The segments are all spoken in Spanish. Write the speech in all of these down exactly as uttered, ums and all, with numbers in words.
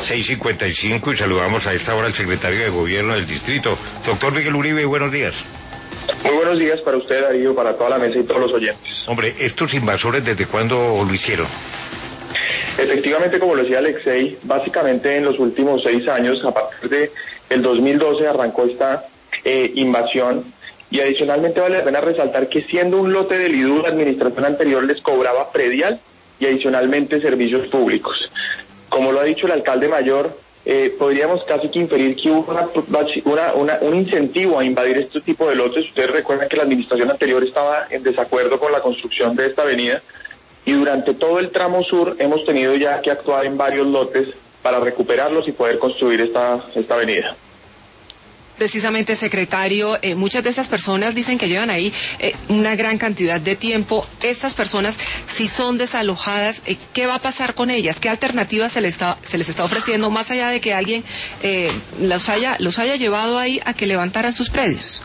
seis cincuenta y cinco y saludamos a esta hora al secretario de Gobierno del Distrito, doctor Miguel Uribe, buenos días. Muy buenos días para usted, Darío, para toda la mesa y todos los oyentes. Hombre, ¿estos invasores desde cuándo lo hicieron? Efectivamente, como lo decía Alexei, básicamente en los últimos seis años, a partir de el dos mil doce arrancó esta eh, invasión, y adicionalmente vale la pena resaltar que siendo un lote del I D U, la administración anterior les cobraba predial y adicionalmente servicios públicos. Como lo ha dicho el alcalde mayor, eh, podríamos casi que inferir que hubo una, una, una, un incentivo a invadir este tipo de lotes. Ustedes recuerdan que la administración anterior estaba en desacuerdo con la construcción de esta avenida, y durante todo el tramo sur hemos tenido ya que actuar en varios lotes para recuperarlos y poder construir esta, esta avenida. Precisamente, secretario, eh, muchas de estas personas dicen que llevan ahí eh, una gran cantidad de tiempo. Estas personas, si son desalojadas, eh, ¿qué va a pasar con ellas? ¿Qué alternativas se les está, se les está ofreciendo, más allá de que alguien eh, los haya, los haya llevado ahí a que levantaran sus predios?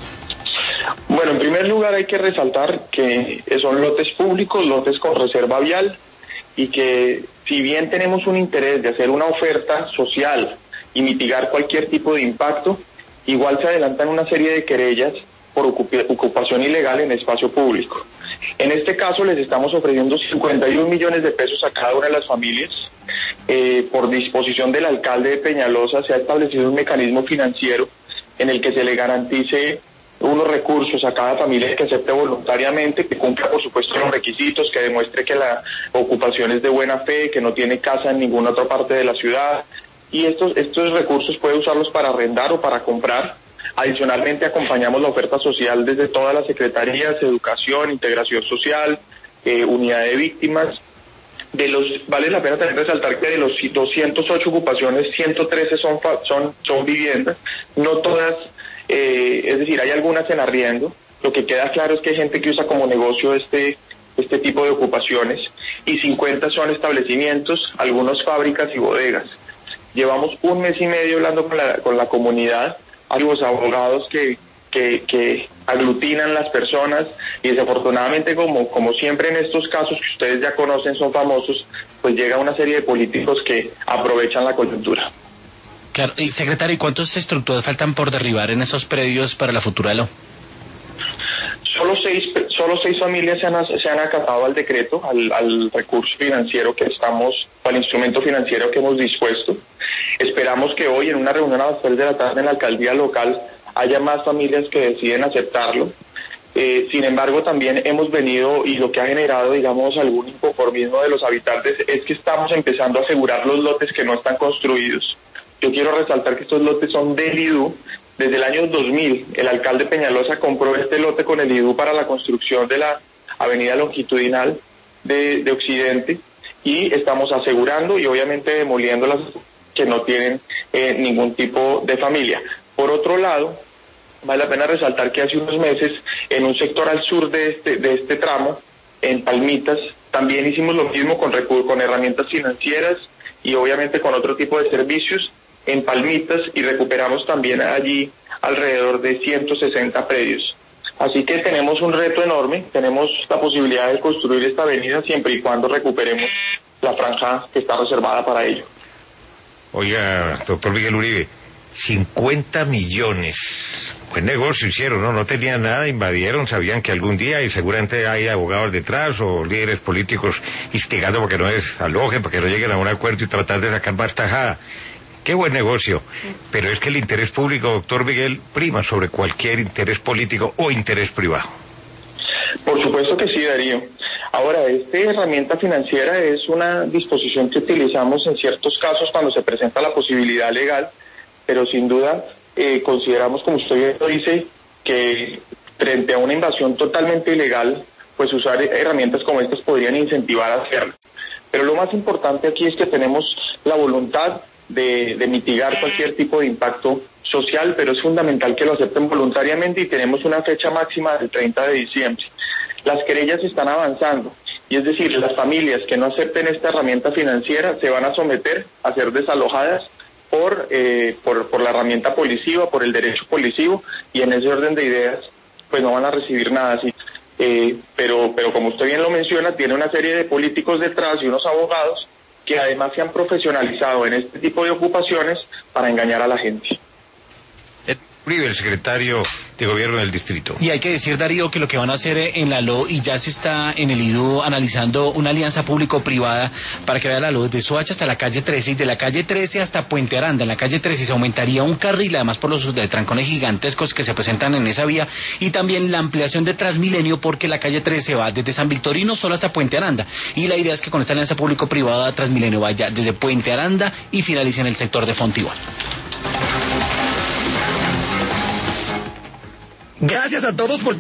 Bueno, en primer lugar hay que resaltar que son lotes públicos, lotes con reserva vial, y que si bien tenemos un interés de hacer una oferta social y mitigar cualquier tipo de impacto, igual se adelantan una serie de querellas por ocupación ilegal en espacio público. En este caso les estamos ofreciendo cincuenta y un millones de pesos a cada una de las familias. Eh, por disposición del alcalde de Peñalosa se ha establecido un mecanismo financiero en el que se le garantice unos recursos a cada familia que acepte voluntariamente, que cumpla por supuesto los requisitos, que demuestre que la ocupación es de buena fe, que no tiene casa en ninguna otra parte de la ciudad. Y estos, estos recursos puede usarlos para arrendar o para comprar. Adicionalmente acompañamos la oferta social desde todas las secretarías, educación, integración social, eh, unidad de víctimas. De los, vale la pena también resaltar que de los doscientas ocho ocupaciones, ciento trece son, son, son viviendas, no todas, eh, es decir, hay algunas en arriendo. Lo que queda claro es que hay gente que usa como negocio este, este tipo de ocupaciones, y cincuenta son establecimientos, algunos fábricas y bodegas. Llevamos un mes y medio hablando con la, con la comunidad, hay los abogados que, que, que aglutinan las personas, y desafortunadamente, como, como siempre en estos casos que ustedes ya conocen, son famosos, pues llega una serie de políticos que aprovechan la coyuntura. Claro, y secretario, ¿y cuántas estructuras faltan por derribar en esos predios para la futura L O? Solo seis, solo seis familias se han, se han acatado al decreto, al, al recurso financiero que estamos, al instrumento financiero que hemos dispuesto. Esperamos que hoy, en una reunión a las tres de la tarde en la alcaldía local, haya más familias que deciden aceptarlo. Eh, sin embargo, también hemos venido, y lo que ha generado, digamos, algún inconformismo de los habitantes, es que estamos empezando a asegurar los lotes que no están construidos. Yo quiero resaltar que estos lotes son del I D U. Desde el año dos mil, el alcalde Peñalosa compró este lote con el I D U para la construcción de la avenida longitudinal de, de Occidente, y estamos asegurando y obviamente demoliendo las que no tienen eh, ningún tipo de familia. Por otro lado, vale la pena resaltar que hace unos meses, en un sector al sur de este, de este tramo, en Palmitas, también hicimos lo mismo con, con herramientas financieras y obviamente con otro tipo de servicios en Palmitas, y recuperamos también allí alrededor de ciento sesenta predios. Así que tenemos un reto enorme, tenemos la posibilidad de construir esta avenida siempre y cuando recuperemos la franja que está reservada para ello. Oiga, doctor Miguel Uribe, cincuenta millones, buen negocio hicieron, ¿no? No tenían nada, invadieron, sabían que algún día, y seguramente hay abogados detrás o líderes políticos instigando para que no desalojen, para que no lleguen a un acuerdo y tratar de sacar más tajada. Qué buen negocio, pero es que el interés público, doctor Miguel, prima sobre cualquier interés político o interés privado. Por supuesto que sí, Darío. Ahora, esta herramienta financiera es una disposición que utilizamos en ciertos casos cuando se presenta la posibilidad legal, pero sin duda eh, consideramos, como usted lo dice, que frente a una invasión totalmente ilegal, pues usar herramientas como estas podrían incentivar a hacerlo. Pero lo más importante aquí es que tenemos la voluntad de, de mitigar cualquier tipo de impacto social, pero es fundamental que lo acepten voluntariamente, y tenemos una fecha máxima del treinta de diciembre. Las querellas están avanzando, y es decir, las familias que no acepten esta herramienta financiera se van a someter a ser desalojadas por, eh, por, por la herramienta policiva, por el derecho policivo, y en ese orden de ideas pues no van a recibir nada así. Eh, pero, pero como usted bien lo menciona, tiene una serie de políticos detrás y unos abogados que además se han profesionalizado en este tipo de ocupaciones para engañar a la gente. Uribe, el secretario de Gobierno del Distrito. Y hay que decir, Darío, que lo que van a hacer en la L O y ya se está en el I D U analizando una alianza público-privada para que vea la L O de Soacha hasta la calle trece y de la calle trece hasta Puente Aranda. En la calle trece se aumentaría un carril, además por los de trancones gigantescos que se presentan en esa vía, y también la ampliación de Transmilenio, porque la calle trece va desde San Victorino solo hasta Puente Aranda. Y la idea es que con esta alianza público-privada Transmilenio vaya desde Puente Aranda y finalice en el sector de Fontibón. Gracias a todos por